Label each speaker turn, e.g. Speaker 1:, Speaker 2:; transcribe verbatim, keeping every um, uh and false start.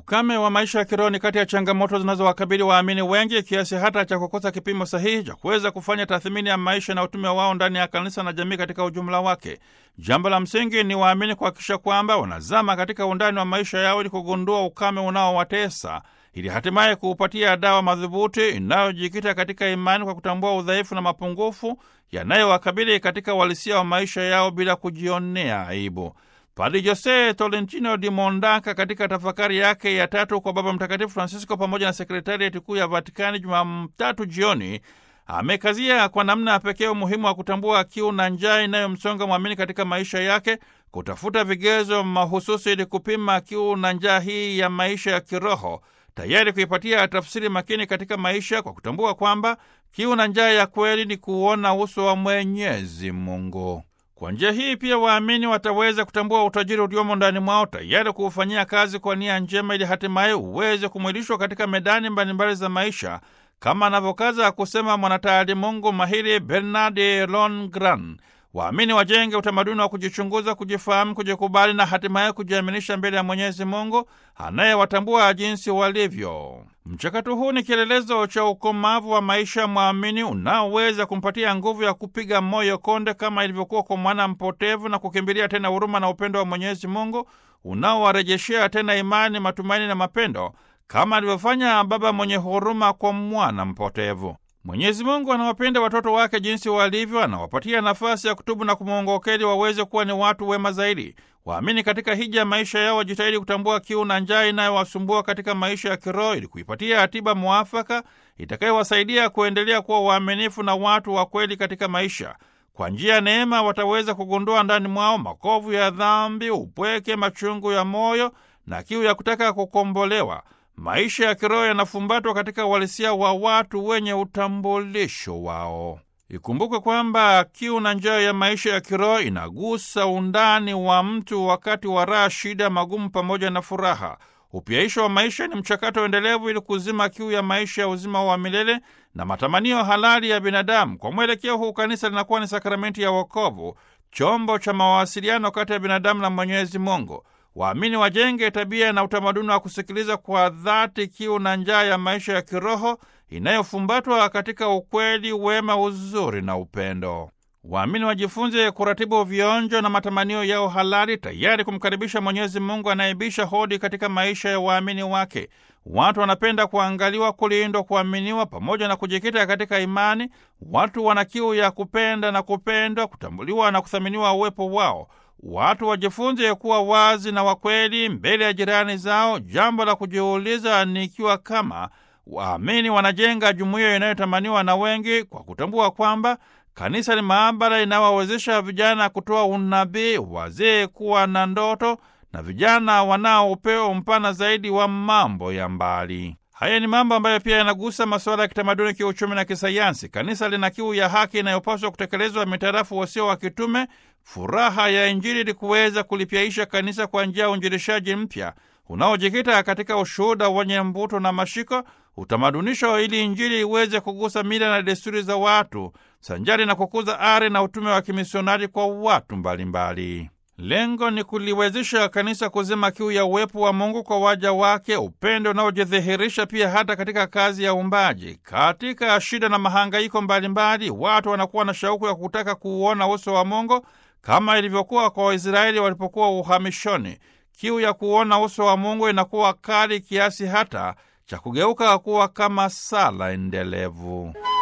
Speaker 1: Ukame wa maisha ya kiroho ni kati ya changamoto zinazowakabili waamini wengi kiasi hata cha kukosa kipimo sahihi cha kuweza kufanya tathmini ya maisha na utume wao ndani ya kanisa na jamii katika ujumla wake. Jambo la msingi ni waamini kuhakikisha kwamba wanazama katika undani wa maisha yao ili kugundua ukame unaowatesa, ili hatimaye kuupatia dawa madhubuti inayojikita katika imani kwa kutambua udhaifu na mapungufu yanayowakabili katika uhalisia wa maisha yao bila kujionea aibu. Padre Jose Tolentino di Mondaka katika tafakari yake ya tatu kwa Baba Mtakatifu Francisco pamoja na sekretarieti kuu ya Vatikani Jumatatu jioni amekazia kwa namna ya pekee umuhimu wa kutambua kiu na njaa inayomsonga mwamini katika maisha yake, kutafuta vigezo mahususi ili kupima kiu na njaa hii ya maisha ya kiroho, tayari kuipatia tafsiri makini katika maisha kwa kutambua kwamba kiu na njaa ya kweli ni kuona uso wa Mwenyezi Mungu. Kwa njia hii pia waamini wataweza kutambua utajiri uliomo ndani mwao, tayari kuufanyia kazi kwa nia njema ili hatimaye uweze kumwilishwa katika medani mbalimbali za maisha, kama anavyokaza kusema mwanataalimungu mahiri Bernard Longran. Waamini wajenge utamaduni wa kujichunguza, kujifahamu, kujikubali na hatimaye kujiaminisha mbele ya Mwenyezi Mungu anayewatambua jinsi walivyo. Mchakato huu ni kielelezo cha ukomavu wa maisha mwamini unaoweza kumpatia nguvu ya kupiga moyo konde kama ilivyokuwa kwa mwana mpotevu na kukimbilia tena huruma na upendo wa Mwenyezi Mungu unaowarejeshea tena imani, matumaini na mapendo kama alivyofanya baba mwenye huruma kwa mwana mpotevu. Mwenyezi Mungu anawapenda watoto wake jinsi walivyo, anawapatia nafasi ya kutubu na kumwongokeli waweze kuwa ni watu wema zaidi. Waamini katika hija ya maisha yao wajitahidi kutambua kiu na njaa inayowasumbua katika maisha ya kiroho ili kuipatia hatiba mwafaka itakayowasaidia kuendelea kuwa waaminifu na watu wa kweli katika maisha. Kwa njia ya neema wataweza kugundua ndani mwao makovu ya dhambi, upweke, machungu ya moyo na kiu ya kutaka kukombolewa. Maisha ya kiroho yanafumbatwa katika uhalisia wa watu wenye utambulisho wao. Ikumbukwe kwamba kiu na njaa ya maisha ya kiroho inagusa undani wa mtu wakati wa raha, shida, magumu pamoja na furaha. Upyaisho wa maisha ni mchakato endelevu ili kuzima kiu ya maisha ya uzima wa milele na matamanio halali ya binadamu. Kwa mwelekeo huu, kanisa linakuwa ni sakramenti ya wokovu, chombo cha mawasiliano kati ya binadamu na Mwenyezi Mungu. Waamini wajenge tabia na utamaduni wa kusikiliza kwa dhati kiu na njaa ya maisha ya kiroho inayofumbatwa katika ukweli, wema, uzuri na upendo. Waamini wajifunze kuratibu vionjo na matamanio yao halali, tayari kumkaribisha Mwenyezi Mungu anayebisha hodi katika maisha ya waamini wake. Watu wanapenda kuangaliwa, kulindwa, kuaminiwa pamoja na kujikita katika imani. Watu wana kiu ya kupenda na kupendwa, kutambuliwa na kuthaminiwa uwepo wao. Watu wajifunze kuwa wazi na wakweli mbele ya jirani zao. Jambo la kujiuliza ni ikiwa kama waamini wanajenga jumuiya inayotamaniwa na wengi, kwa kutambua kwamba kanisa ni maabara inawawezesha vijana kutoa unabii, wazee kuwa na ndoto na vijana wanao upeo mpana zaidi wa mambo ya mbali. Haya ni mambo ambayo pia yanagusa masuala ya kitamaduni, kiuchumi na kisayansi. Kanisa lina kiu ya haki inayopaswa kutekelezwa mitarafu wasio wa kitume, furaha ya Injili ili kuweza kulipyaisha kanisa kwa njia ya uinjilishaji mpya unaojikita katika ushuhuda wenye mvuto na mashiko, utamadunisho ili Injili iweze kugusa mila na desturi za watu, sanjari na kukuza ari na utume wa kimisionari kwa watu mbalimbali. Lengo ni kuliwezesha kanisa kuzima kiu ya uwepo wa Mungu kwa waja wake, upendo unaojidhihirisha pia hata katika kazi ya uumbaji. Katika shida na mahangaiko mbalimbali, watu wanakuwa na shauku ya kutaka kuuona uso wa Mungu kama ilivyokuwa kwa Waisraeli walipokuwa uhamishoni. Kiu ya kuona uso wa Mungu inakuwa kali kiasi hata cha kugeuka kuwa kama sala endelevu.